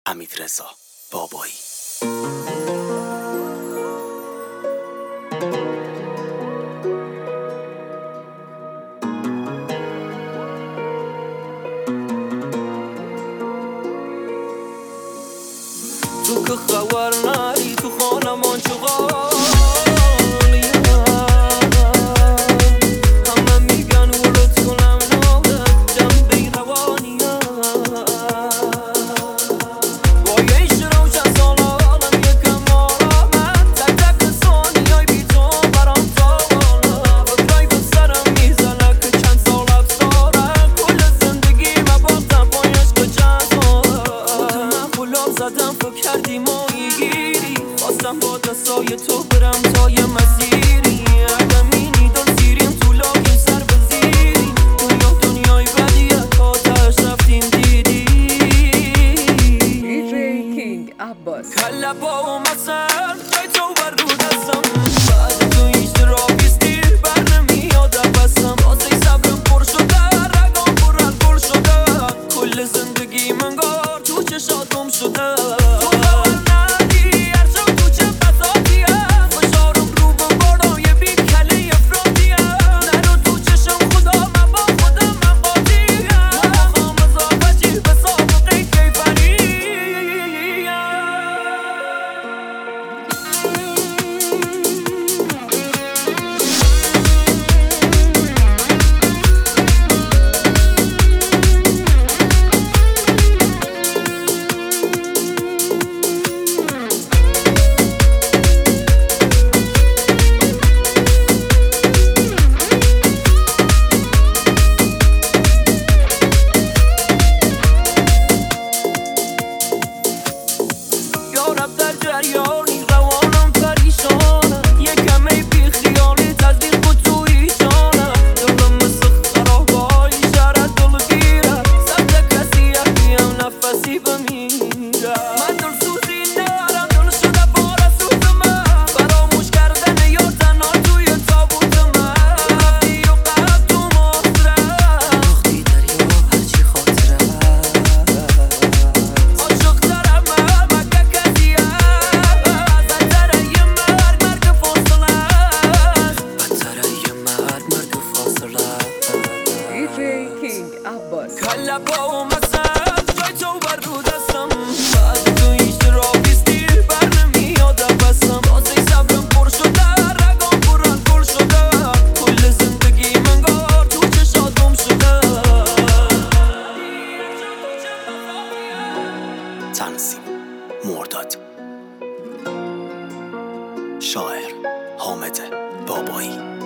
حمیدرضا بابایی. تو که خبر نری تو خانمان چقدر همه میگن ولد کنم نادت جنبه روانی با یه ایش روشن سال آلم یکم آرامت تک تک ثانی های بی تو برام تاوانه فکرای به سرم میزنه که چند سال افساره کل زندگی مباختم پایش که چند ساله من خلاب زدم فکر کردی مایی گیری خواستم با دستای تو برم تا یه مسیری عدمینی دل سیریم تو لاغیم سر بزیری دنیای بدیه تا تش رفتیم دیدی DJ King Abbas کله با مثل جای تو بر رو دستم بعد تو هیچ رابیستی بر نمیاد بستم واسه صبرم پر شده رگام پر الکل شده کل زندگی منگار تو چشاتم شده در جریانی روانم پریشانه یکم ای بی خیالی تصدیق بود توی جانه دلم مثل خرابای شرط دل گیره سبت کسی یکیم نفسی بمیره من دل سوزی نرم دل شده بار سوز من فراموش کردن یا تنها توی تابوت من رفتی و قلب تو محضره وقتی دریا هرچی خاطره عاشق ترم مگه کسی King Abbas کله با مثل جای تو بر رو دستم بعد تو هیچ رابیستی بر نمیاد بستم واسه صبرم پر شده رگام پر الکل شده کل زندگی منگار تو چشاتم شده تنظیم مرداد، شاعر حامد بابایی.